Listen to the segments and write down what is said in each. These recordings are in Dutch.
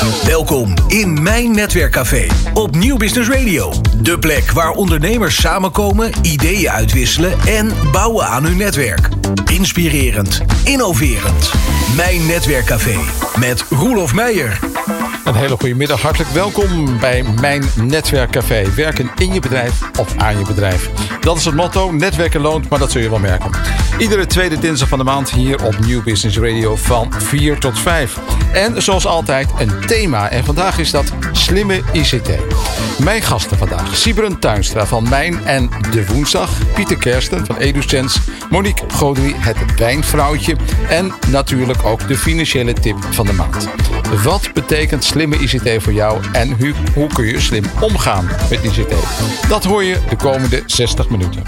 Welkom in Mijn Netwerkcafé op Nieuw Business Radio. De plek waar ondernemers samenkomen, ideeën uitwisselen en bouwen aan hun netwerk. Inspirerend, innoverend. Mijn Netwerkcafé met Roelof Meijer. Een hele goede middag, hartelijk welkom bij Mijn Netwerkcafé. Werken in je bedrijf of aan je bedrijf. Dat is het motto, netwerken loont, maar dat zul je wel merken. Iedere tweede dinsdag van de maand hier op Nieuw Business Radio van 4 tot 5. En zoals altijd een thema. En vandaag is dat slimme ICT. Mijn gasten vandaag, Sybren Tuinstra van Mijn en de Woensdag. Pieter Kersten van EduSense. Monique Godry, het wijnvrouwtje. En natuurlijk ook de financiële tip van de maand. Wat betekent slimme ICT voor jou en hoe kun je slim omgaan met ICT? Dat hoor je de komende 60 minuten.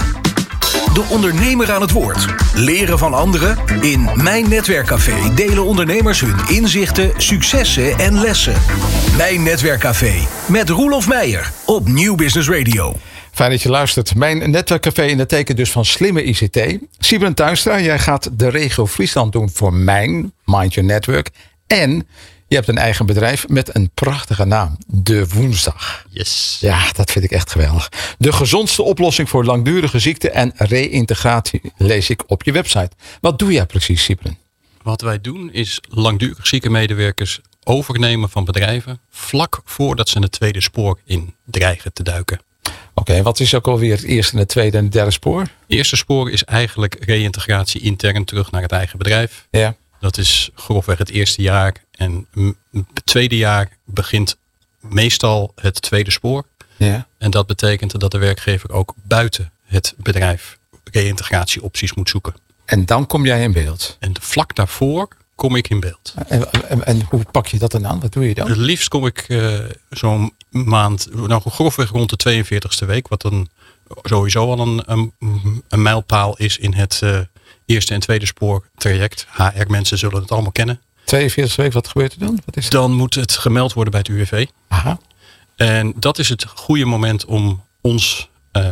De ondernemer aan het woord. Leren van anderen. In Mijn Netwerkcafé delen ondernemers hun inzichten, successen en lessen. Mijn Netwerkcafé met Roelof Meijer op Nieuw Business Radio. Fijn dat je luistert. Mijn Netwerkcafé in het teken dus van slimme ICT. Sybren Tuinstra, jij gaat de regio Friesland doen voor Mind Your Network. En je hebt een eigen bedrijf met een prachtige naam. De Woensdag. Yes. Ja, dat vind ik echt geweldig. De gezondste oplossing voor langdurige ziekte en reïntegratie lees ik op je website. Wat doe jij precies, Sybren? Wat wij doen is langdurig zieke medewerkers overnemen van bedrijven vlak voordat ze het tweede spoor in dreigen te duiken. Oké, wat is ook alweer het eerste, het tweede en het derde spoor? Het eerste spoor is eigenlijk reïntegratie intern terug naar het eigen bedrijf. Ja. Dat is grofweg het eerste jaar. En het tweede jaar begint meestal het tweede spoor. Ja. En dat betekent dat de werkgever ook buiten het bedrijf reïntegratieopties moet zoeken. En dan kom jij in beeld. En vlak daarvoor kom ik in beeld. En hoe pak je dat dan aan? Wat doe je dan? Het liefst kom ik zo'n maand, nou grofweg rond de 42e week. Wat dan sowieso al een mijlpaal is in het eerste en tweede spoor traject. HR-mensen zullen het allemaal kennen. 42 weken, wat gebeurt er dan? Wat is het? Dan moet het gemeld worden bij het UWV. Aha. En dat is het goede moment om ons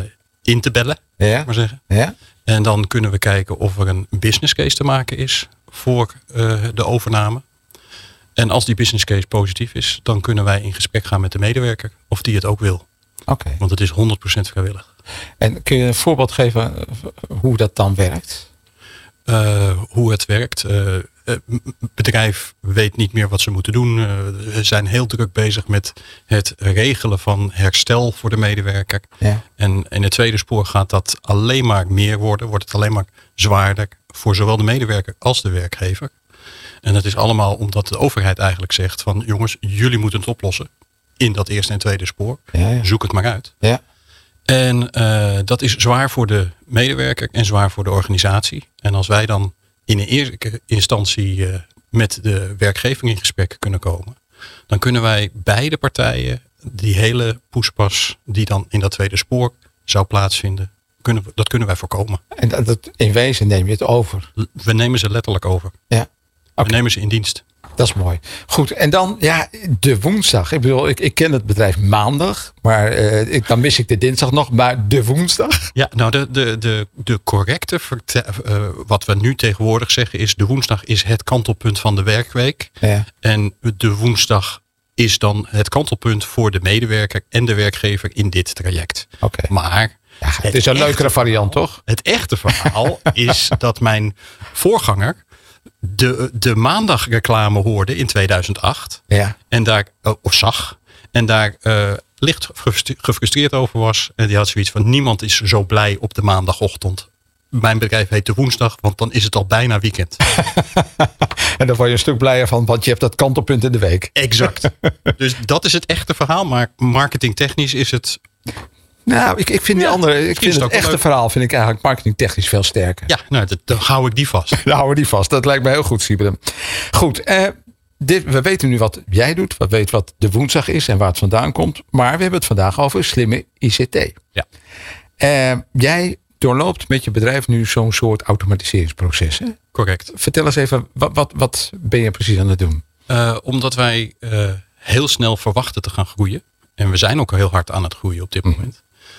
in te bellen. Ja. Maar zeggen. Ja. En dan kunnen we kijken of er een business case te maken is voor de overname. En als die business case positief is, dan kunnen wij in gesprek gaan met de medewerker of die het ook wil. Oké. Want het is 100% vrijwillig. En kun je een voorbeeld geven hoe dat dan werkt? Hoe het werkt. Het bedrijf weet niet meer wat ze moeten doen. Ze zijn heel druk bezig met het regelen van herstel voor de medewerker. Ja. En in het tweede spoor gaat dat alleen maar meer worden. Wordt het alleen maar zwaarder voor zowel de medewerker als de werkgever. En dat is allemaal omdat de overheid eigenlijk zegt van jongens, jullie moeten het oplossen in dat eerste en tweede spoor. Ja, ja. Zoek het maar uit. Ja. En dat is zwaar voor de medewerker en zwaar voor de organisatie. En als wij dan in een eerste instantie met de werkgever in gesprek kunnen komen, dan kunnen wij beide partijen die hele poespas die dan in dat tweede spoor zou plaatsvinden, dat kunnen wij voorkomen. En dat in wezen neem je het over. We nemen ze letterlijk over. Ja. We nemen ze in dienst. Dat is mooi. Goed, en dan ja, de woensdag. Ik bedoel, ik ken het bedrijf maandag, maar dan mis ik de dinsdag nog, maar de woensdag? Ja, nou de correcte, wat we nu tegenwoordig zeggen is, de woensdag is het kantelpunt van de werkweek. Ja. En de woensdag is dan het kantelpunt voor de medewerker en de werkgever in dit traject. Oké. Maar ja, het is een leukere variant, toch? Het echte verhaal is dat mijn voorganger de maandagreclame hoorde in 2008. Ja. En daar, of zag. En daar licht gefrustreerd over was. En die had zoiets van, niemand is zo blij op de maandagochtend. Mijn bedrijf heet de woensdag, want dan is het al bijna weekend. En dan word je een stuk blijer van, want je hebt dat kantelpunt in de week. Exact. Dus dat is het echte verhaal. Maar marketingtechnisch is het... Nou, ik vind die andere, ik vind het echte leuk. verhaal vind ik eigenlijk marketingtechnisch veel sterker. Ja, nou, dan hou ik die vast. Dan houden we die vast. Dat lijkt me heel goed, Sybren. Goed, we weten nu wat jij doet. We weten wat de woensdag is en waar het vandaan komt. Maar we hebben het vandaag over slimme ICT. Ja. Jij doorloopt met je bedrijf nu zo'n soort automatiseringsproces. Hè? Correct. Vertel eens even, wat ben je precies aan het doen? Omdat wij heel snel verwachten te gaan groeien. En we zijn ook heel hard aan het groeien op dit moment.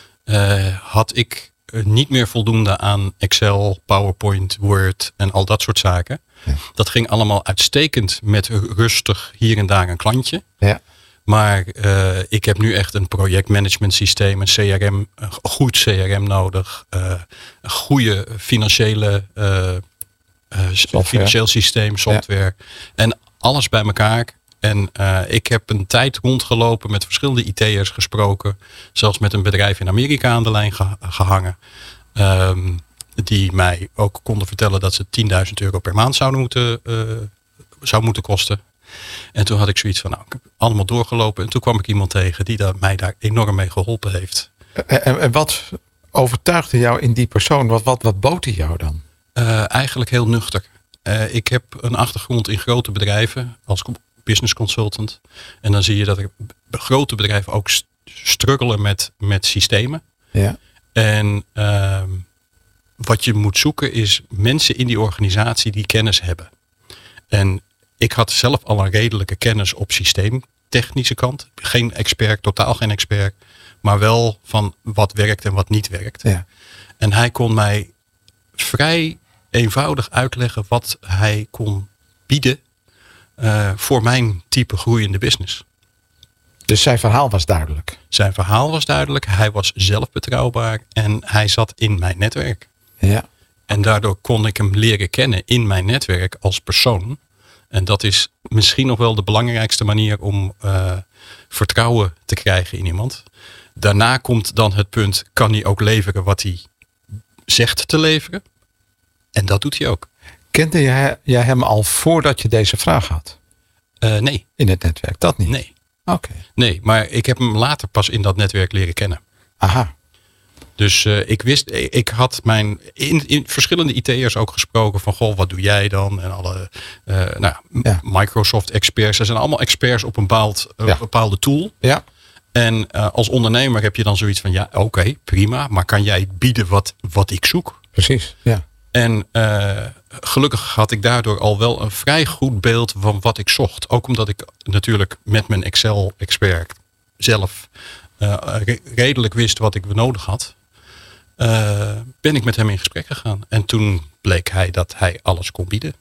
Had ik niet meer voldoende aan Excel, PowerPoint, Word en al dat soort zaken. Ja. Dat ging allemaal uitstekend met rustig hier en daar een klantje. Ja. Maar ik heb nu echt een projectmanagement systeem, een CRM, een goed CRM nodig. Een goede financieel systeem, software. Ja. En alles bij elkaar. En ik heb een tijd rondgelopen met verschillende IT'ers gesproken. Zelfs met een bedrijf in Amerika aan de lijn gehangen. Die mij ook konden vertellen dat ze €10.000 per maand zou moeten kosten. En toen had ik zoiets van, ik heb allemaal doorgelopen. En toen kwam ik iemand tegen die mij daar enorm mee geholpen heeft. En wat overtuigde jou in die persoon? Wat bood hij jou dan? Eigenlijk heel nuchter. Ik heb een achtergrond in grote bedrijven als business consultant. En dan zie je dat grote bedrijven ook struggelen met systemen. Ja. En wat je moet zoeken is mensen in die organisatie die kennis hebben. En ik had zelf al een redelijke kennis op systeemtechnische kant. Geen expert, totaal geen expert. Maar wel van wat werkt en wat niet werkt. Ja. En hij kon mij vrij eenvoudig uitleggen wat hij kon bieden voor mijn type groeiende business. Dus zijn verhaal was duidelijk? Zijn verhaal was duidelijk. Hij was zelf betrouwbaar. En hij zat in mijn netwerk. Ja. En daardoor kon ik hem leren kennen in mijn netwerk als persoon. En dat is misschien nog wel de belangrijkste manier om vertrouwen te krijgen in iemand. Daarna komt dan het punt, kan hij ook leveren wat hij zegt te leveren? En dat doet hij ook. Kende jij hem al voordat je deze vraag had? Nee. In het netwerk, dat niet? Nee. Oké. Nee, maar ik heb hem later pas in dat netwerk leren kennen. Aha. Dus ik had in verschillende IT'ers ook gesproken van, goh, wat doe jij dan? En alle Microsoft experts. Ze zijn allemaal experts op een bepaalde tool. Ja. En als ondernemer heb je dan zoiets van, ja, oké, prima. Maar kan jij bieden wat ik zoek? Precies, ja. En gelukkig had ik daardoor al wel een vrij goed beeld van wat ik zocht. Ook omdat ik natuurlijk met mijn Excel-expert zelf redelijk wist wat ik nodig had. Ben ik met hem in gesprek gegaan. En toen bleek hij dat hij alles kon bieden.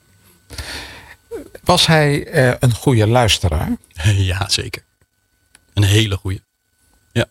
Was hij een goede luisteraar? Ja, zeker. Een hele goede. Ja.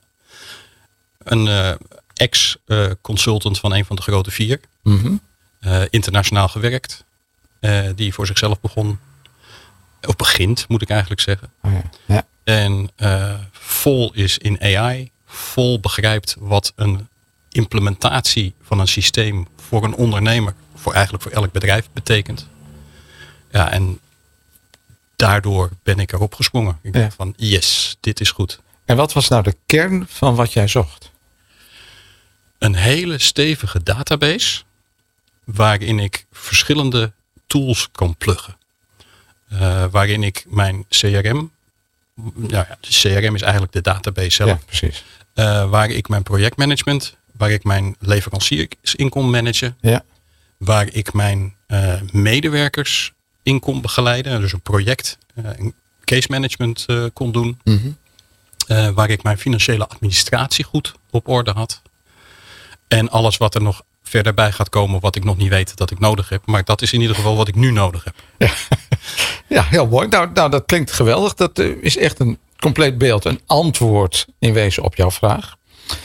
Een ex-consultant van een van de grote 4. Mm-hmm. Internationaal gewerkt. Die voor zichzelf begint, moet ik eigenlijk zeggen. Oh ja. Ja. En vol is in AI. Vol begrijpt wat een implementatie van een systeem voor een ondernemer, eigenlijk voor elk bedrijf betekent. Ja, en daardoor ben ik erop gesprongen. Ik dacht van, yes, dit is goed. En wat was nou de kern van wat jij zocht? Een hele stevige database waarin ik verschillende tools kan pluggen. Waarin ik mijn CRM, de CRM is eigenlijk de database zelf. Ja, precies. Waar ik mijn projectmanagement, waar ik mijn leveranciers in kon managen. Ja. Waar ik mijn medewerkers in kon begeleiden. Dus een project, case management kon doen. Mm-hmm. Waar ik mijn financiële administratie goed op orde had. En alles wat er nog verder bij gaat komen, wat ik nog niet weet dat ik nodig heb. Maar dat is in ieder geval wat ik nu nodig heb. Ja, heel mooi. Nou, dat klinkt geweldig. Dat is echt een compleet beeld. Een antwoord in wezen op jouw vraag.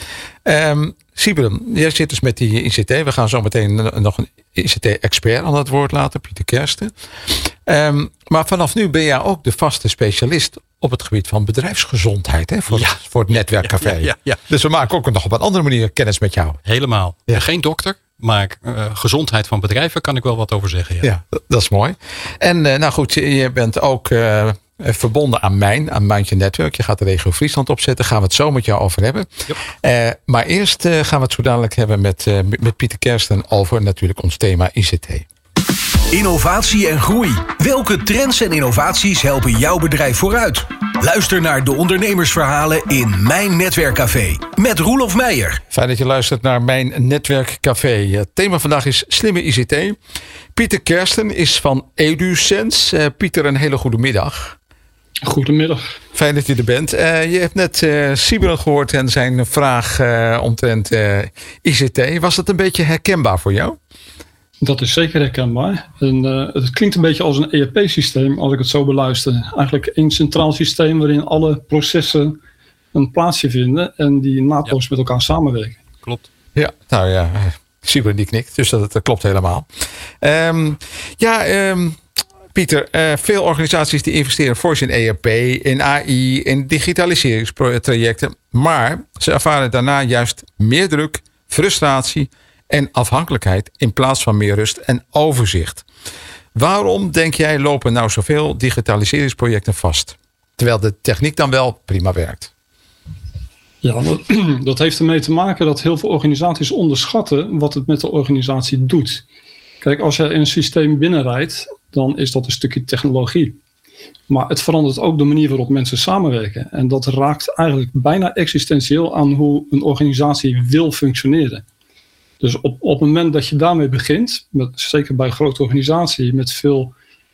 Siebren, jij zit dus met die ICT. We gaan zo meteen nog een ICT-expert aan het woord laten, Pieter Kersten. Maar vanaf nu ben jij ook de vaste specialist op het gebied van bedrijfsgezondheid. Hè, voor het netwerkcafé. Ja. Dus we maken ook nog op een andere manier kennis met jou. Helemaal. Ja. Geen dokter, maar gezondheid van bedrijven kan ik wel wat over zeggen. Ja, dat is mooi. En nou goed, je bent ook verbonden aan Mijntje Netwerk. Je gaat de regio Friesland opzetten. Gaan we het zo met jou over hebben. Yep. Maar eerst gaan we het zo dadelijk hebben met Pieter Kersten over natuurlijk ons thema ICT. Innovatie en groei. Welke trends en innovaties helpen jouw bedrijf vooruit? Luister naar de ondernemersverhalen in Mijn Netwerkcafé met Roelof Meijer. Fijn dat je luistert naar Mijn Netwerkcafé. Het thema vandaag is slimme ICT. Pieter Kersten is van EduSense. Pieter, een hele goede middag. Goedemiddag. Fijn dat je er bent. Je hebt net Siebren gehoord en zijn vraag omtrent ICT. Was dat een beetje herkenbaar voor jou? Dat is zeker herkenbaar. En, het klinkt een beetje als een ERP-systeem als ik het zo beluister. Eigenlijk één centraal systeem waarin alle processen een plaatsje vinden en die naadloos met elkaar samenwerken. Klopt. Ja, nou ja, Siebren die knikt, dus dat klopt helemaal. Pieter, veel organisaties die investeren fors in ERP, in AI, in digitaliseringstrajecten. Maar ze ervaren daarna juist meer druk, frustratie en afhankelijkheid in plaats van meer rust en overzicht. Waarom, denk jij, lopen nou zoveel digitaliseringsprojecten vast? Terwijl de techniek dan wel prima werkt. Ja, dat heeft ermee te maken dat heel veel organisaties onderschatten wat het met de organisatie doet. Kijk, als je een systeem binnenrijdt, dan is dat een stukje technologie. Maar het verandert ook de manier waarop mensen samenwerken. En dat raakt eigenlijk bijna existentieel aan hoe een organisatie wil functioneren. Dus op het moment dat je daarmee begint, zeker bij een grote organisatie met veel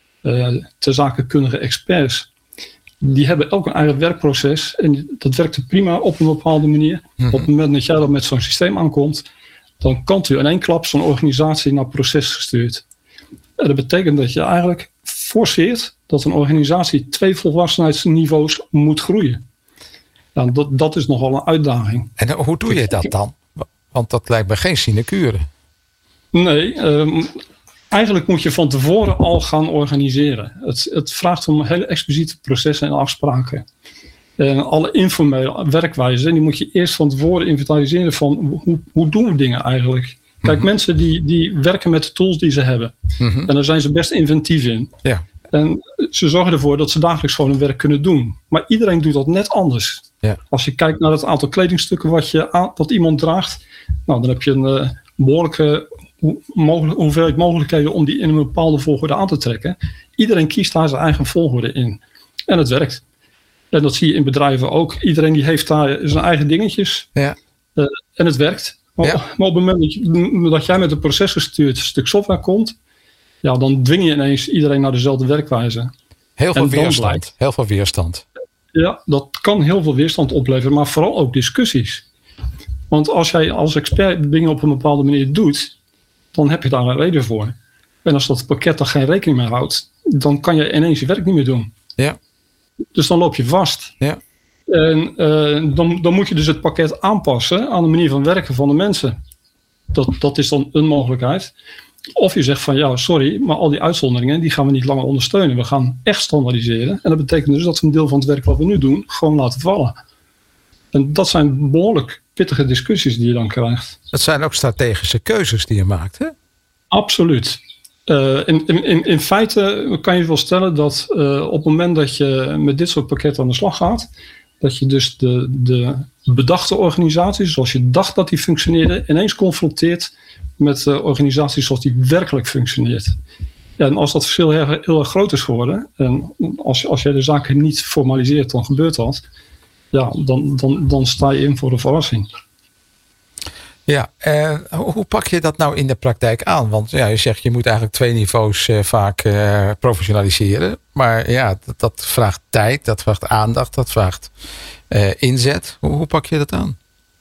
ter zake kundige experts, die hebben elk een eigen werkproces en dat werkt prima op een bepaalde manier. Op het moment dat jij dan met zo'n systeem aankomt, dan kan u in één klap zo'n organisatie naar proces gestuurd. En dat betekent dat je eigenlijk forceert dat een organisatie 2 volwassenheidsniveaus moet groeien. Nou, dat is nogal een uitdaging. En hoe doe je dat dan? Want dat lijkt me geen sinecure. Nee, eigenlijk moet je van tevoren al gaan organiseren. Het vraagt om hele expliciete processen en afspraken. En alle informele werkwijzen, die moet je eerst van tevoren inventariseren van hoe doen we dingen eigenlijk. Kijk, mensen die werken met de tools die ze hebben. En daar zijn ze best inventief in. Ja. En ze zorgen ervoor dat ze dagelijks gewoon hun werk kunnen doen. Maar iedereen doet dat net anders. Ja. Als je kijkt naar het aantal kledingstukken wat iemand draagt, nou, dan heb je een behoorlijke hoeveelheid mogelijkheden om die in een bepaalde volgorde aan te trekken. Iedereen kiest daar zijn eigen volgorde in. En het werkt. En dat zie je in bedrijven ook. Iedereen die heeft daar zijn eigen dingetjes. Ja. En het werkt. Maar op het moment dat jij met een procesgestuurd stuk software komt, ja, dan dwing je ineens iedereen naar dezelfde werkwijze. Heel veel weerstand. Heel veel weerstand. Ja, dat kan heel veel weerstand opleveren, maar vooral ook discussies. Want als jij als expert dingen op een bepaalde manier doet, dan heb je daar een reden voor. En als dat pakket er geen rekening mee houdt, dan kan je ineens je werk niet meer doen. Ja. Dus dan loop je vast. Ja. En dan moet je dus het pakket aanpassen aan de manier van werken van de mensen. Dat is dan een mogelijkheid. Of je zegt van ja, sorry, maar al die uitzonderingen die gaan we niet langer ondersteunen. We gaan echt standaardiseren. En dat betekent dus dat we een deel van het werk wat we nu doen gewoon laten vallen. En dat zijn behoorlijk pittige discussies die je dan krijgt. Dat zijn ook strategische keuzes die je maakt, hè? Absoluut. In feite kan je wel stellen dat op het moment dat je met dit soort pakketten aan de slag gaat, dat je dus de bedachte organisaties, zoals je dacht dat die functioneerden, ineens confronteert met organisaties zoals die werkelijk functioneert. Ja, en als dat verschil heel erg groot is geworden, en als jij de zaken niet formaliseert, dan gebeurt dat. Ja, dan sta je in voor een verrassing. Ja, hoe pak je dat nou in de praktijk aan? Want ja, je zegt je moet eigenlijk 2 niveaus vaak professionaliseren. Maar ja, dat vraagt tijd, dat vraagt aandacht, dat vraagt inzet. Hoe pak je dat aan?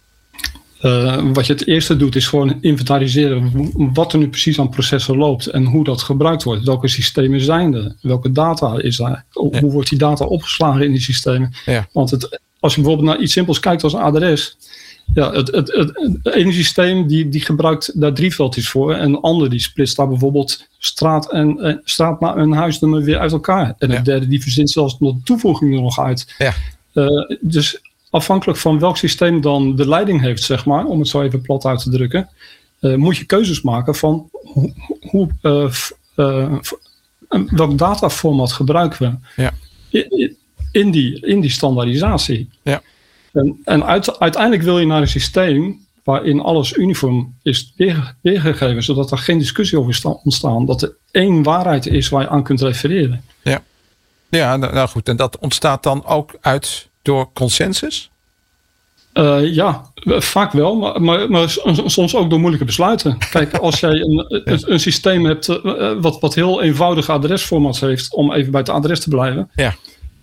Wat je het eerste doet is gewoon inventariseren wat er nu precies aan processen loopt en hoe dat gebruikt wordt. Welke systemen zijn er? Welke data is er? Hoe wordt die data opgeslagen in die systemen? Ja. Want als je bijvoorbeeld naar iets simpels kijkt als een adres. Ja, het ene systeem die gebruikt daar 3 veldjes voor. En de andere die splitst daar bijvoorbeeld straat naar een huisnummer weer uit elkaar. En het derde die verzint zelfs nog de toevoeging er nog uit. Ja. Dus afhankelijk van welk systeem dan de leiding heeft, zeg maar, om het zo even plat uit te drukken, moet je keuzes maken van welk dataformat gebruiken we in die standaardisatie. Ja. En uiteindelijk wil je naar een systeem waarin alles uniform is weergegeven, zodat er geen discussie over ontstaat. Dat er 1 waarheid is waar je aan kunt refereren. Ja, nou goed. En dat ontstaat dan ook uit door consensus? Ja, vaak wel, maar soms ook door moeilijke besluiten. Kijk, als jij een systeem hebt wat heel eenvoudige adresformats heeft, om even bij het adres te blijven. Ja.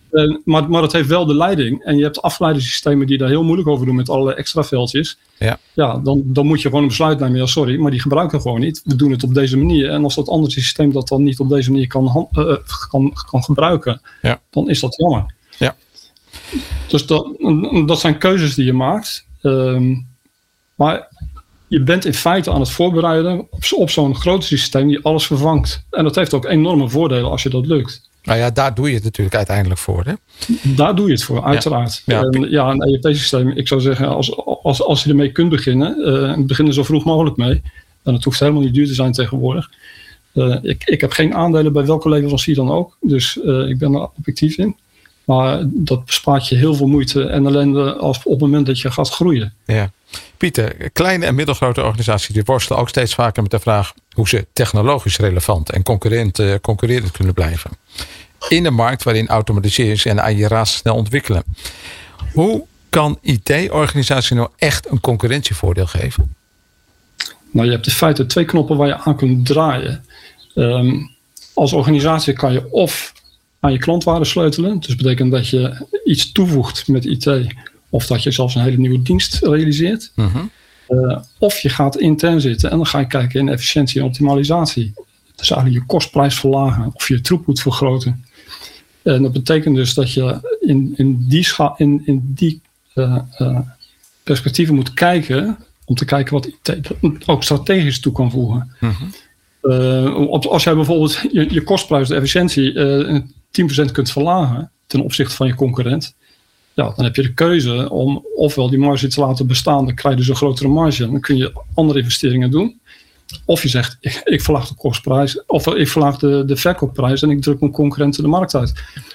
Maar het heeft wel de leiding. En je hebt afgeleidingssystemen die daar heel moeilijk over doen met allerlei extra veldjes. Ja, dan moet je gewoon een besluit nemen. Ja, sorry, maar die gebruiken we gewoon niet. We doen het op deze manier. En als dat andere systeem dat dan niet op deze manier kan gebruiken, dan is dat jammer. Ja. Dus dat zijn keuzes die je maakt. Maar je bent in feite aan het voorbereiden op zo'n groot systeem die alles vervangt. En dat heeft ook enorme voordelen als je dat lukt. Nou ja, daar doe je het natuurlijk uiteindelijk voor. Hè? Daar doe je het voor, uiteraard. Ja. Een ERP-systeem, ik zou zeggen, als je ermee kunt beginnen, begin er zo vroeg mogelijk mee. En het hoeft helemaal niet duur te zijn tegenwoordig. Ik heb geen aandelen bij welke leverancier dan ook. Dus ik ben er objectief in. Maar dat bespaart je heel veel moeite en ellende op het moment dat je gaat groeien. Ja. Pieter, kleine en middelgrote organisaties die worstelen ook steeds vaker met de vraag hoe ze technologisch relevant en concurrerend kunnen blijven. In een markt waarin automatisering en AI razendsnel ontwikkelen. Hoe kan IT-organisatie nou echt een concurrentievoordeel geven? Nou, je hebt in feite 2 knoppen waar je aan kunt draaien. Als organisatie kan je of aan je klantwaarde sleutelen. Dus dat betekent dat je iets toevoegt met IT. Of dat je zelfs een hele nieuwe dienst realiseert. Mm-hmm. Of je gaat intern zitten en dan ga je kijken in efficiëntie en optimalisatie. Dus eigenlijk je kostprijs verlagen of je throughput vergroten. En dat betekent dus dat je in die perspectieven moet kijken om te kijken wat IT ook strategisch toe kan voegen. Mm-hmm. Als jij bijvoorbeeld je kostprijs, de efficiëntie 10% kunt verlagen ten opzichte van je concurrent. Ja, dan heb je de keuze om ofwel die marge te laten bestaan, dan krijg je dus een grotere marge. Dan kun je andere investeringen doen. Of je zegt, ik verlaag de kostprijs, of ik verlaag de verkoopprijs en ik druk mijn concurrenten de markt uit.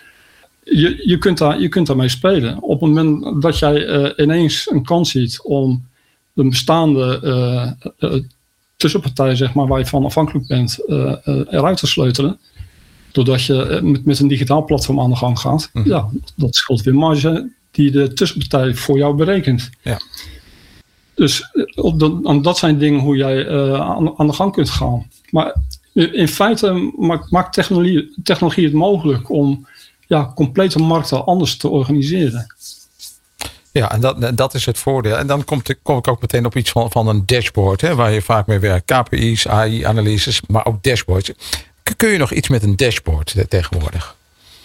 Je kunt daarmee spelen. Op het moment dat jij ineens een kans ziet om een bestaande tussenpartij, zeg maar, waar je van afhankelijk bent, eruit te sleutelen. Doordat je met een digitaal platform aan de gang gaat. Mm-hmm. Ja, dat scheelt weer marge die de tussenpartij voor jou berekent. Ja. Dus dat zijn dingen hoe jij aan de gang kunt gaan. Maar in feite maakt technologie het mogelijk om complete markten anders te organiseren. Ja, en dat is het voordeel. En dan kom ik ook meteen op iets van een dashboard, hè, waar je vaak mee werkt. KPI's, AI-analyses, maar ook dashboards. Kun je nog iets met een dashboard tegenwoordig?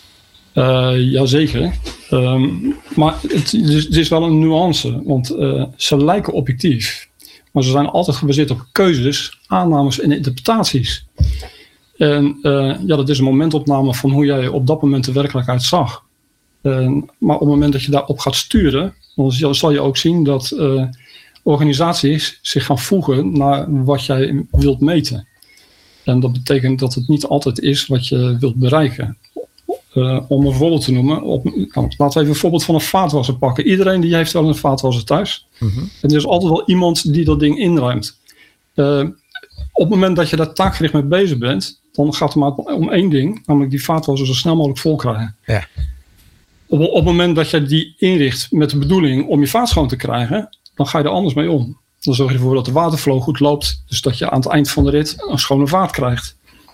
Jazeker. Maar het is wel een nuance. Want ze lijken objectief. Maar ze zijn altijd gebaseerd op keuzes, aannames en interpretaties. En dat is een momentopname van hoe jij op dat moment de werkelijkheid zag. Maar op het moment dat je daarop gaat sturen, dan zal je ook zien dat organisaties zich gaan voegen naar wat jij wilt meten. En dat betekent dat het niet altijd is wat je wilt bereiken. Om een voorbeeld te noemen. Laten we even een voorbeeld van een vaatwasser pakken. Iedereen die heeft wel een vaatwasser thuis. Mm-hmm. En er is altijd wel iemand die dat ding inruimt. Op het moment dat je daar taakgericht mee bezig bent, dan gaat het maar om één ding. Namelijk die vaatwasser zo snel mogelijk vol krijgen. Ja. Op het moment dat je die inricht met de bedoeling om je vaat schoon te krijgen, dan ga je er anders mee om. Dan zorg je ervoor dat de waterflow goed loopt. Dus dat je aan het eind van de rit een schone vaat krijgt.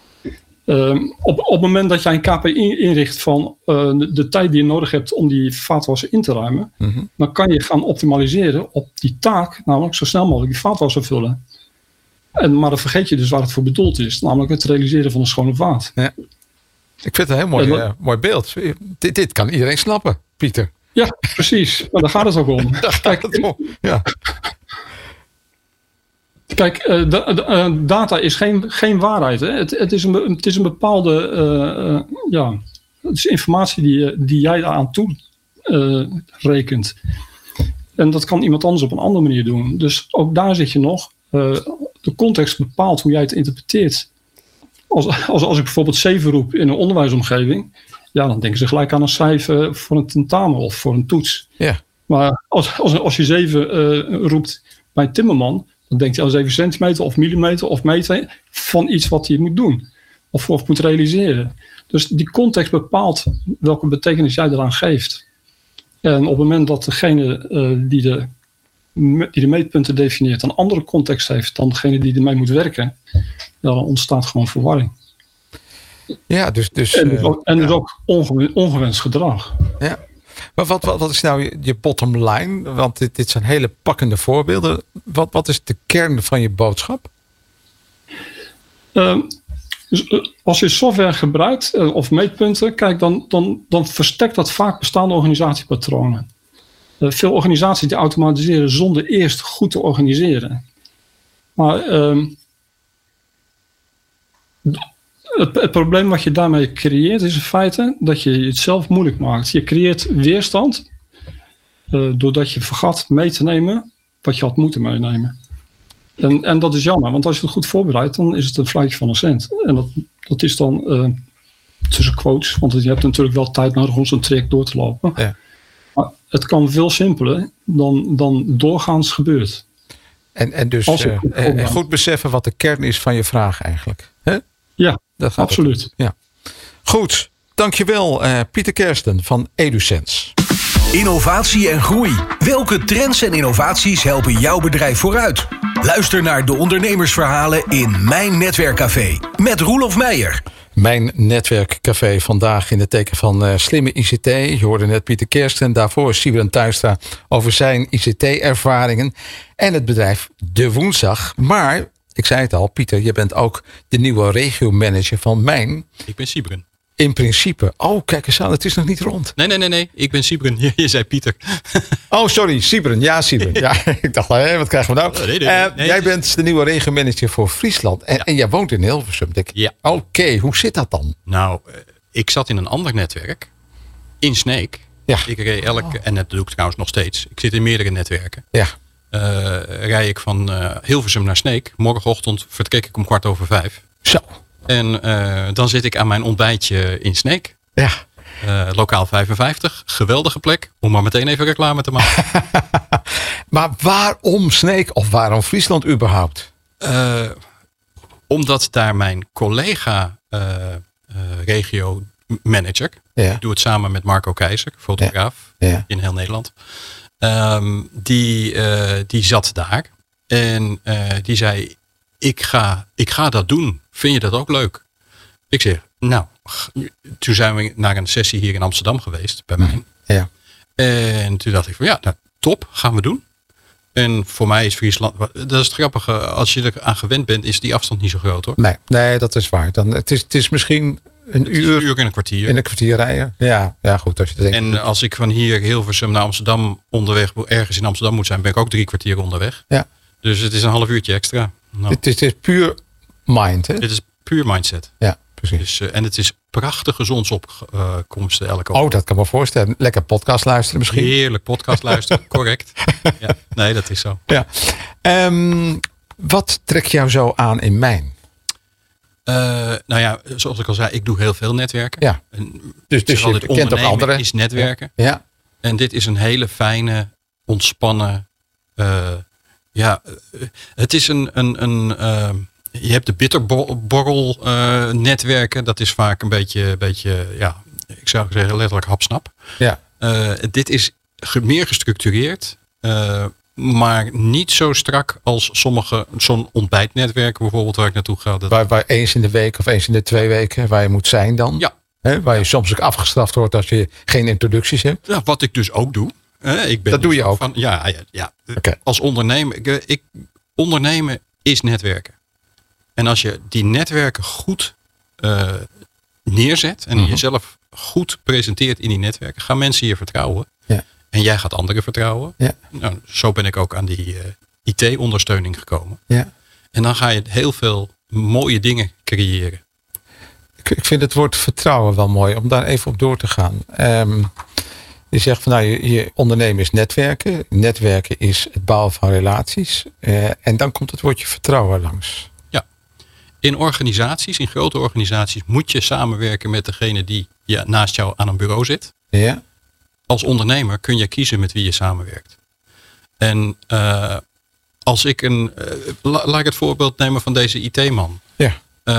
Op het moment dat jij een KPI inricht van de tijd die je nodig hebt om die vaatwasser in te ruimen. Mm-hmm. Dan kan je gaan optimaliseren op die taak. Namelijk zo snel mogelijk die vaatwasser vullen. Maar dan vergeet je dus waar het voor bedoeld is. Namelijk het realiseren van een schone vaat. Ja. Ik vind het een heel mooi beeld. Dit kan iedereen snappen, Pieter. Ja, precies. Maar daar gaat het ook om. Ja. Kijk, data is geen waarheid. Hè? Het is een bepaalde het is informatie die jij aan toe rekent. En dat kan iemand anders op een andere manier doen. Dus ook daar zit je nog. De context bepaalt hoe jij het interpreteert. Als ik bijvoorbeeld 7 roep in een onderwijsomgeving, ja, dan denken ze gelijk aan een cijfer voor een tentamen of voor een toets. Ja. Maar als je 7 roept bij een timmerman, dan denkt hij aan 7 centimeter of millimeter of meter van iets wat hij moet doen. Of moet realiseren. Dus die context bepaalt welke betekenis jij eraan geeft. En op het moment dat degene die de meetpunten definieert een andere context heeft dan degene die ermee moet werken, dan ontstaat gewoon verwarring. Ja, dus en ook ongewenst gedrag. Ja. Maar wat is nou je bottom line? Want dit zijn hele pakkende voorbeelden. Wat is de kern van je boodschap? Als je software gebruikt of meetpunten, kijk, dan versterkt dat vaak bestaande organisatiepatronen. Veel organisaties die automatiseren zonder eerst goed te organiseren. Maar het probleem wat je daarmee creëert is in feite dat je het zelf moeilijk maakt. Je creëert weerstand doordat je vergat mee te nemen wat je had moeten meenemen. En dat is jammer, want als je het goed voorbereidt, dan is het een fluitje van een cent. En dat is dan tussen quotes, want je hebt natuurlijk wel tijd nodig om zo'n traject door te lopen. Ja. Maar het kan veel simpeler dan doorgaans gebeurt. En dus goed beseffen wat de kern is van je vraag eigenlijk. Hè? Ja, dat absoluut. Ja. Goed, dankjewel Pieter Kersten van EduSense. Innovatie en groei. Welke trends en innovaties helpen jouw bedrijf vooruit? Luister naar de ondernemersverhalen in Mijn Netwerkcafé met Roelof Meijer. Mijn Netwerkcafé vandaag in het teken van slimme ICT. Je hoorde net Pieter Kersten, daarvoor Sybren Tuistra over zijn ICT-ervaringen en het bedrijf De Woensdag. Maar, ik zei het al, Pieter, je bent ook de nieuwe regiomanager van Mijn. Ik ben Sybren. In principe. Oh, kijk eens aan, het is nog niet rond. Nee. Ik ben Sybren. Je zei Pieter. Oh, sorry. Sybren. Ja, Sybren. Ja, ik dacht, wat krijgen we nou? Nee, jij bent de nieuwe regiomanager voor Friesland. En jij woont in Hilversum. Ja. Oké, hoe zit dat dan? Nou, ik zat in een ander netwerk. In Sneek. Ja. Ik reed en dat doe ik trouwens nog steeds. Ik zit in meerdere netwerken. Ja. Rijd ik van Hilversum naar Sneek. Morgenochtend vertrek ik om 4:15. Zo. En dan zit ik aan mijn ontbijtje in Sneek. Ja. Lokaal 55. Geweldige plek. Om maar meteen even reclame te maken. Maar waarom Sneek of waarom Friesland überhaupt? Omdat daar mijn collega regio manager. Ja. Ik doe het samen met Marco Keizer. Fotograaf. Ja. In heel Nederland. Die zat daar. En die zei... Ik ga dat doen. Vind je dat ook leuk? Ik zeg, nou, toen zijn we naar een sessie hier in Amsterdam geweest, bij mij. Ja. En toen dacht ik van, ja, nou, top, gaan we doen. En voor mij is Friesland, dat is het grappige, als je er aan gewend bent, is die afstand niet zo groot hoor. Nee, dat is waar. Het is misschien een uur en een kwartier. In een kwartier rijden. Ja, goed. Als je denkt. En als ik van hier Hilversum naar Amsterdam onderweg, ergens in Amsterdam moet zijn, ben ik ook 3 kwartier onderweg. Ja. Dus het is een half uurtje extra. Nou. Het is puur mind, hè? Dit is puur mindset. Ja, precies. Dus, en het is prachtige zonsopkomsten elke ochtend. Oh, dat kan me voorstellen. Lekker podcast luisteren misschien. Heerlijk podcast luisteren, correct. Ja, nee, dat is zo. Ja. Wat trekt jou zo aan in Mijn? Nou ja, zoals ik al zei, ik doe heel veel netwerken. Ja. Dus je kent ook anderen. Is netwerken. Ja. En dit is een hele fijne, ontspannen... het is je hebt de bitterborrel netwerken. Dat is vaak een beetje ja, ik zou zeggen letterlijk hapsnap. Ja. Dit is meer gestructureerd. Maar niet zo strak als zo'n ontbijtnetwerken bijvoorbeeld waar ik naartoe ga. Waar eens in de week of eens in de 2 weken waar je moet zijn dan. Ja. Waar je soms ook afgestraft wordt als je geen introducties hebt. Ja, wat ik dus ook doe. Dat doe je ook? Ja. Okay. Als ondernemer. Ondernemen is netwerken. En als je die netwerken goed neerzet. En jezelf goed presenteert in die netwerken. Gaan mensen je vertrouwen. Ja. En jij gaat anderen vertrouwen. Ja. Nou, zo ben ik ook aan die IT-ondersteuning gekomen. Ja. En dan ga je heel veel mooie dingen creëren. Ik vind het woord vertrouwen wel mooi. Om daar even op door te gaan. Je zegt van je ondernemen is netwerken. Netwerken is het bouwen van relaties. En dan komt het woordje vertrouwen langs. Ja. In organisaties, in grote organisaties, moet je samenwerken met degene die naast jou aan een bureau zit. Ja. Als ondernemer kun je kiezen met wie je samenwerkt. En als ik laat ik het voorbeeld nemen van deze IT-man. Ja.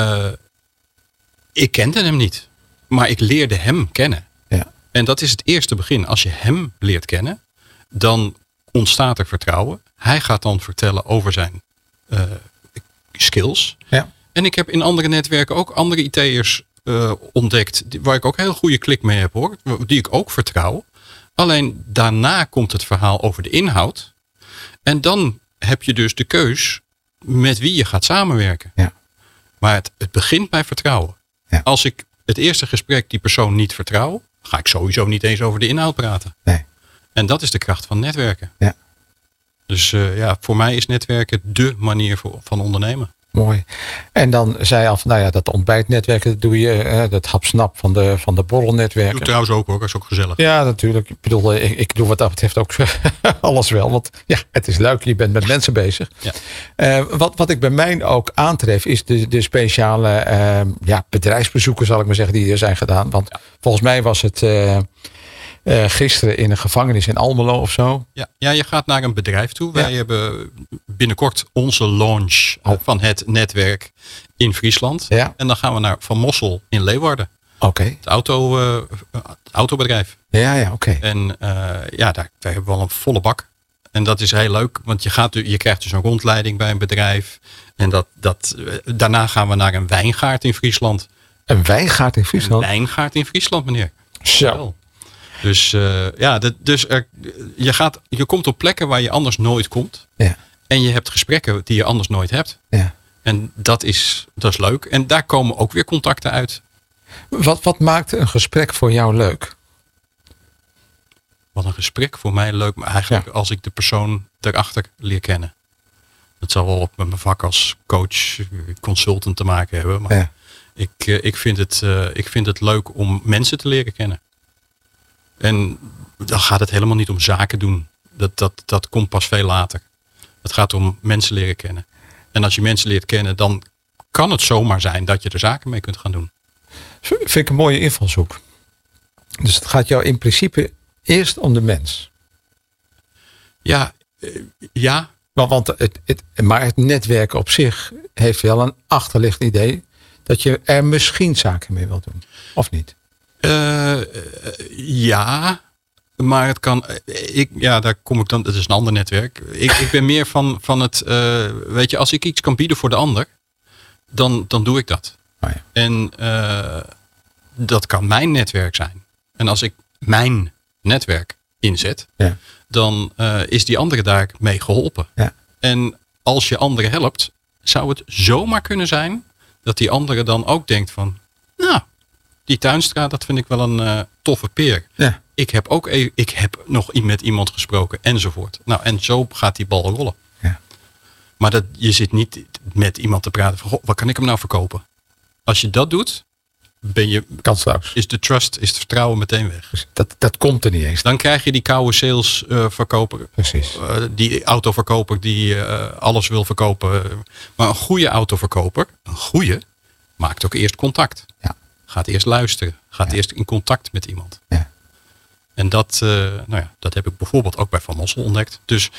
Ik kende hem niet. Maar ik leerde hem kennen. En dat is het eerste begin. Als je hem leert kennen, dan ontstaat er vertrouwen. Hij gaat dan vertellen over zijn skills. Ja. En ik heb in andere netwerken ook andere IT'ers ontdekt, waar ik ook heel goede klik mee heb hoor. Die ik ook vertrouw. Alleen daarna komt het verhaal over de inhoud. En dan heb je dus de keus met wie je gaat samenwerken. Ja. Maar het begint bij vertrouwen. Ja. Als ik het eerste gesprek die persoon niet vertrouw, ga ik sowieso niet eens over de inhoud praten. Nee. En dat is de kracht van netwerken. Ja. Dus voor mij is netwerken dé manier van ondernemen. Mooi. En dan zei je al van, dat ontbijtnetwerken, dat doe je. Dat hapsnap van de borrelnetwerken. Doe ik trouwens ook hoor, dat is ook gezellig. Ja, natuurlijk. Ik bedoel, ik doe wat dat betreft ook alles wel. Want ja, het is leuk. Je bent met mensen bezig. Ja. Wat ik bij mij ook aantref is de speciale bedrijfsbezoeken, zal ik maar zeggen, die er zijn gedaan. Want volgens mij was het gisteren in een gevangenis in Almelo of zo. Ja, je gaat naar een bedrijf toe. Wij hebben binnenkort onze launch van het netwerk in Friesland. Ja. En dan gaan we naar Van Mossel in Leeuwarden. Oké. Het autobedrijf. Ja, oké. En daar hebben we al een volle bak. En dat is heel leuk, want je krijgt dus een rondleiding bij een bedrijf. En daarna gaan we naar een wijngaard in Friesland. Een wijngaard in Friesland? Een wijngaard in Friesland, meneer. Zo. Dus je komt op plekken waar je anders nooit komt. Ja. En je hebt gesprekken die je anders nooit hebt. Ja. En dat is leuk. En daar komen ook weer contacten uit. Wat maakt een gesprek voor jou leuk? Wat een gesprek voor mij leuk. Maar eigenlijk als ik de persoon daarachter leer kennen. Dat zal wel met mijn vak als coach, consultant te maken hebben. Maar ik vind het leuk om mensen te leren kennen. En dan gaat het helemaal niet om zaken doen. Dat komt pas veel later. Het gaat om mensen leren kennen. En als je mensen leert kennen, dan kan het zomaar zijn dat je er zaken mee kunt gaan doen. Vind ik een mooie invalshoek. Dus het gaat jou in principe eerst om de mens. Ja. Want het netwerken op zich heeft wel een achterliggend idee dat je er misschien zaken mee wilt doen. Of niet? Ja, maar het kan. Daar kom ik dan. Het is een ander netwerk. Ik ben meer van het. Weet je, als ik iets kan bieden voor de ander, dan doe ik dat. Oh ja. En dat kan mijn netwerk zijn. En als ik mijn netwerk inzet, dan is die andere daar mee geholpen. Ja. En als je anderen helpt, zou het zomaar kunnen zijn dat die andere dan ook denkt van, nou, die Tuinstra, dat vind ik wel een toffe peer. Ja. Ik heb nog met iemand gesproken enzovoort. Nou, en zo gaat die bal rollen. Ja. Maar je zit niet met iemand te praten van, goh, wat kan ik hem nou verkopen? Als je dat doet, kansloos. Is het vertrouwen meteen weg. Dus dat komt er niet eens. Dan krijg je die koude sales verkoper. Precies. Die autoverkoper die alles wil verkopen. Maar een goede autoverkoper, maakt ook eerst contact. Ja. Gaat eerst luisteren. Gaat eerst in contact met iemand. Ja. En dat heb ik bijvoorbeeld ook bij Van Mossel ontdekt. Dus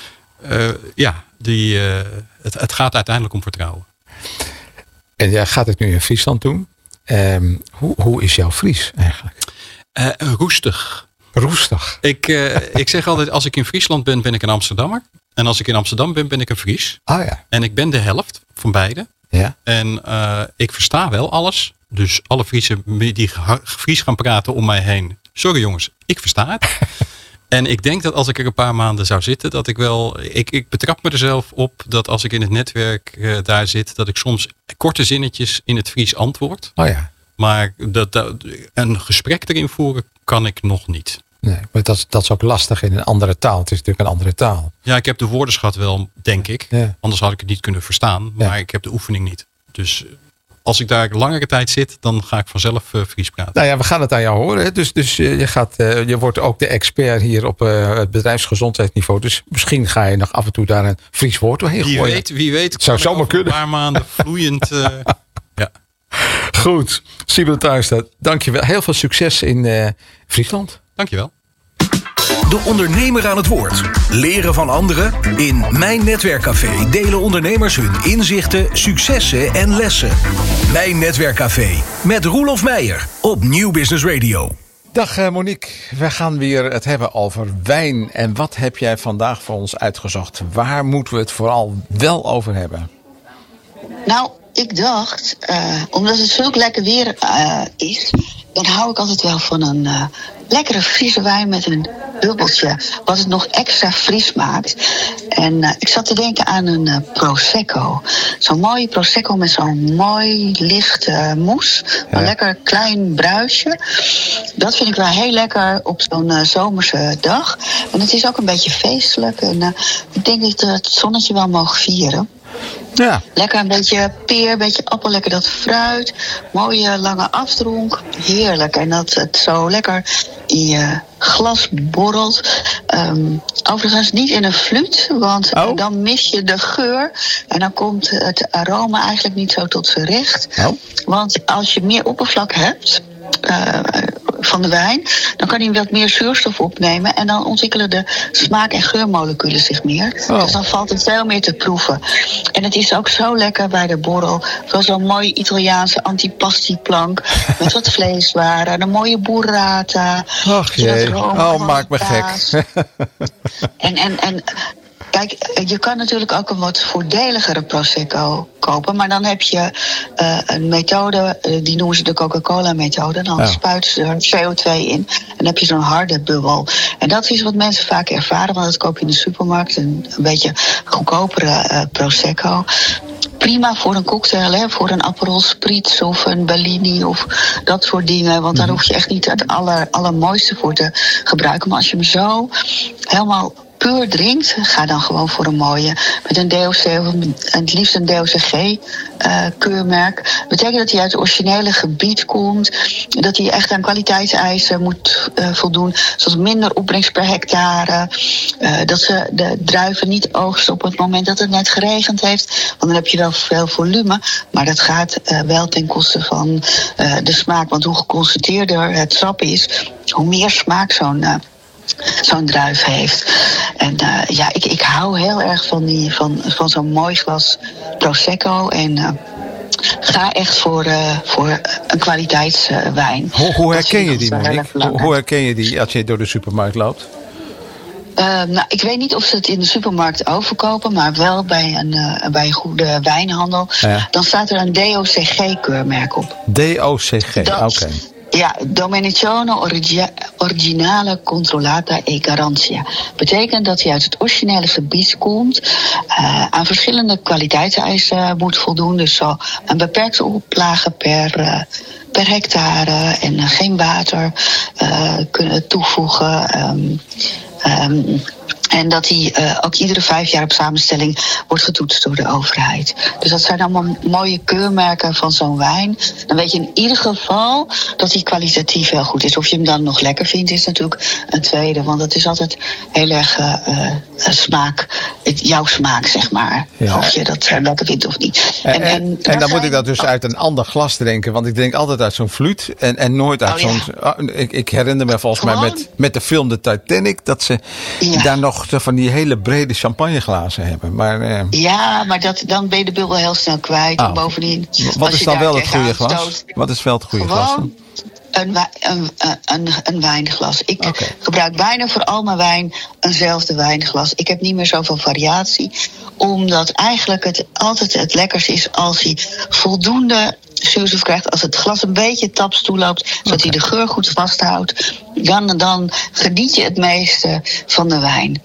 het gaat uiteindelijk om vertrouwen. En jij gaat het nu in Friesland doen. Hoe is jouw Fries eigenlijk? Roestig. Roestig. Ik zeg altijd, als ik in Friesland ben ik een Amsterdammer. En als ik in Amsterdam ben ik een Fries. Ah ja. En ik ben de helft van beide. Ja. En ik versta wel alles. Dus alle Friesen die Fries gaan praten om mij heen. Sorry jongens, ik versta het. En ik denk dat als ik er een paar maanden zou zitten, dat ik wel. Ik betrap me er zelf op dat als ik in het netwerk daar zit, dat ik soms korte zinnetjes in het Fries antwoord. Oh ja. Maar een gesprek erin voeren kan ik nog niet. Nee, maar dat is ook lastig in een andere taal. Het is natuurlijk een andere taal. Ja, ik heb de woordenschat wel, denk ik. Ja. Anders had ik het niet kunnen verstaan. Maar ik heb de oefening niet. Dus als ik daar langere tijd zit, dan ga ik vanzelf Fries praten. Nou ja, we gaan het aan jou horen. Dus je wordt ook de expert hier op het bedrijfsgezondheidsniveau. Dus misschien ga je nog af en toe daar een Fries woord doorheen gooien. Wie weet. Het zou zomaar kunnen. Een paar maanden vloeiend. Ja. Goed. Sibylle Tuinstra, dankjewel. Heel veel succes in Friesland. Dankjewel. De ondernemer aan het woord. Leren van anderen. In Mijn Netwerkcafé delen ondernemers hun inzichten, successen en lessen. Mijn Netwerkcafé met Roelof Meijer op Nieuw Business Radio. Dag Monique, we gaan weer het hebben over wijn. En wat heb jij vandaag voor ons uitgezocht? Waar moeten we het vooral wel over hebben? Nou, ik dacht, omdat het zulk lekker weer is, dan hou ik altijd wel van een lekkere Friese wijn met een bubbeltje, wat het nog extra fris maakt. En ik zat te denken aan een Prosecco. Zo'n mooie Prosecco met zo'n mooi licht mousse. Een lekker klein bruisje. Dat vind ik wel heel lekker op zo'n zomerse dag. En het is ook een beetje feestelijk. En ik denk dat we het zonnetje wel mogen vieren. Ja. Lekker een beetje peer, een beetje appel, lekker dat fruit. Mooie lange afdronk. Heerlijk. En dat het zo lekker in je glas borrelt. Overigens niet in een fluit, want dan mis je de geur. En dan komt het aroma eigenlijk niet zo tot zijn recht. Want als je meer oppervlak hebt van de wijn, dan kan hij wat meer zuurstof opnemen en dan ontwikkelen de smaak- en geurmoleculen zich meer. Dus dan valt het veel meer te proeven. En het is ook zo lekker bij de borrel. Zo'n mooie Italiaanse antipasti-plank met wat vleeswaren, een mooie burrata. Ach jee, maak me gek. En kijk, je kan natuurlijk ook een wat voordeligere Prosecco kopen. Maar dan heb je een methode, die noemen ze de Coca-Cola-methode. Dan spuiten ze er CO2 in. En dan heb je zo'n harde bubbel. En dat is wat mensen vaak ervaren. Want dat koop je in de supermarkt. Een beetje goedkopere Prosecco. Prima voor een cocktail, hè, voor een Aperol Spritz of een Bellini of dat soort dingen. Want daar hoef je echt niet het allermooiste voor te gebruiken. Maar als je hem zo helemaal puur drinkt, ga dan gewoon voor een mooie met een DOC of het liefst een DOCG-keurmerk. Betekent dat hij uit het originele gebied komt, dat hij echt aan kwaliteitseisen moet voldoen, zoals minder opbrengst per hectare, dat ze de druiven niet oogsten op het moment dat het net geregend heeft, want dan heb je wel veel volume, maar dat gaat wel ten koste van de smaak, want hoe geconcentreerder het sap is, hoe meer smaak zo'n druif heeft. En ik hou heel erg van zo'n mooi glas Prosecco. En ga echt voor een kwaliteitswijn. Hoe herken je die, Monique? Hoe herken je die als je door de supermarkt loopt? Ik weet niet of ze het in de supermarkt overkopen, maar wel bij een goede wijnhandel. Ja. Dan staat er een DOCG-keurmerk op. DOCG, oké. Ja, Domenizione Originale Controllata e Garantia. Betekent dat hij uit het originele gebied komt, aan verschillende kwaliteitseisen moet voldoen. Dus zo een beperkte oplage per hectare en geen water kunnen toevoegen. En dat hij ook iedere 5 jaar op samenstelling wordt getoetst door de overheid. Dus dat zijn allemaal mooie keurmerken van zo'n wijn. Dan weet je in ieder geval dat hij kwalitatief heel goed is. Of je hem dan nog lekker vindt, is natuurlijk een tweede. Want het is altijd heel erg jouw smaak, zeg maar. Ja. Of je dat lekker vindt of niet. En dan moet ik dat dus uit een ander glas drinken. Want ik drink altijd uit zo'n fluit en nooit uit zo'n... Ja. Ik herinner me volgens mij met de film The Titanic, dat ze daar nog van die hele brede champagneglazen hebben. Maar, dan ben je de bubbel heel snel kwijt. En bovendien, wat is dan wel het goede glas? Wat is wel het goede glas dan? Een wijnglas. Ik gebruik bijna voor al mijn wijn eenzelfde wijnglas. Ik heb niet meer zoveel variatie. Omdat eigenlijk het altijd het lekkerste is als hij voldoende zuurstof krijgt. Als het glas een beetje taps toeloopt, zodat hij de geur goed vasthoudt. Dan geniet je het meeste van de wijn.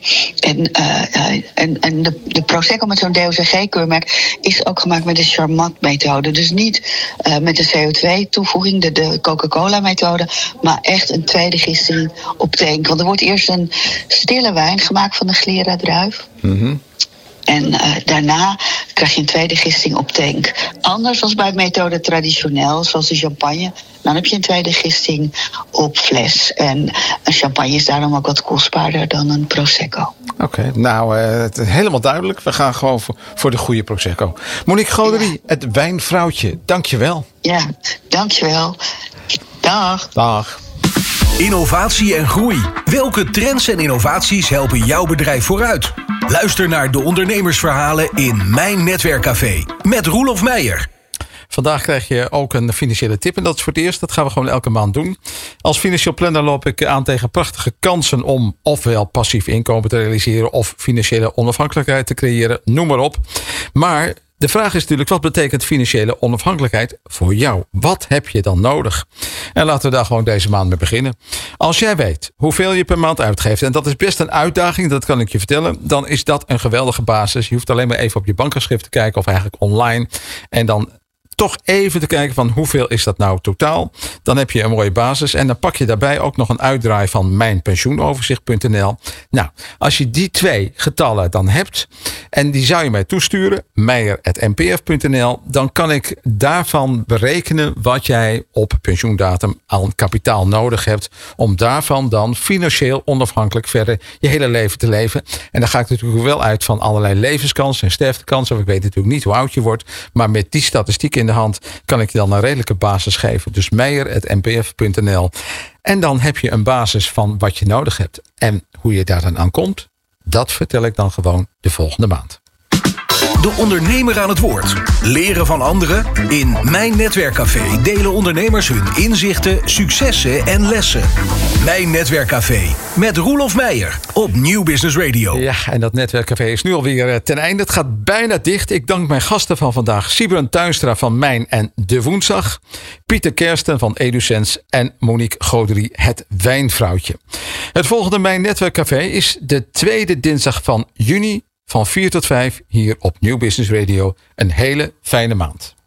En de Prosecco met zo'n DOCG-keurmerk is ook gemaakt met de Charmat-methode. Dus niet met de CO2-toevoeging, de Coca-Cola-methode, maar echt een tweede gisting op tank. Want er wordt eerst een stille wijn gemaakt van de Glera-druif. Mm-hmm. En daarna krijg je een tweede gisting op tank. Anders dan bij methode traditioneel, zoals de champagne. Dan heb je een tweede gisting op fles. En een champagne is daarom ook wat kostbaarder dan een Prosecco. Oké, het is helemaal duidelijk. We gaan gewoon voor de goede Prosecco. Monique Goderie, het wijnvrouwtje. Dank je wel. Ja, dank je wel. Dag. Dag. Innovatie en groei. Welke trends en innovaties helpen jouw bedrijf vooruit? Luister naar de ondernemersverhalen in Mijn Netwerkcafé met Roelof Meijer. Vandaag krijg je ook een financiële tip en dat is voor het eerst. Dat gaan we gewoon elke maand doen. Als financieel planner loop ik aan tegen prachtige kansen om ofwel passief inkomen te realiseren of financiële onafhankelijkheid te creëren. Noem maar op. Maar De vraag is natuurlijk, wat betekent financiële onafhankelijkheid voor jou? Wat heb je dan nodig? En laten we daar gewoon deze maand mee beginnen. Als jij weet hoeveel je per maand uitgeeft, en dat is best een uitdaging, dat kan ik je vertellen, dan is dat een geweldige basis. Je hoeft alleen maar even op je bankgeschrift te kijken of eigenlijk online. En dan toch even te kijken van hoeveel is dat nou totaal. Dan heb je een mooie basis. En dan pak je daarbij ook nog een uitdraai van mijnpensioenoverzicht.nl. Nou, als je die 2 getallen dan hebt en die zou je mij toesturen, meijer@npf.nl, dan kan ik daarvan berekenen wat jij op pensioendatum aan kapitaal nodig hebt om daarvan dan financieel onafhankelijk verder je hele leven te leven. En dan ga ik natuurlijk wel uit van allerlei levenskansen en sterftekansen. Ik weet natuurlijk niet hoe oud je wordt, maar met die statistiek in de hand kan ik je dan een redelijke basis geven. Dus meijer@npf.nl. En dan heb je een basis van wat je nodig hebt. En hoe je daar dan aan komt, dat vertel ik dan gewoon de volgende maand. De ondernemer aan het woord. Leren van anderen. In Mijn Netwerkcafé delen ondernemers hun inzichten, successen en lessen. Mijn Netwerkcafé met Roelof Meijer op Nieuw Business Radio. Ja, en dat Netwerkcafé is nu alweer ten einde. Het gaat bijna dicht. Ik dank mijn gasten van vandaag. Sybren Tuinstra van Mijn en De Woensdag. Pieter Kersten van EduSense en Monique Goderie, het Wijnvrouwtje. Het volgende Mijn Netwerkcafé is de tweede dinsdag van juni van 4 tot 5 hier op Nieuw Business Radio. Een hele fijne maand.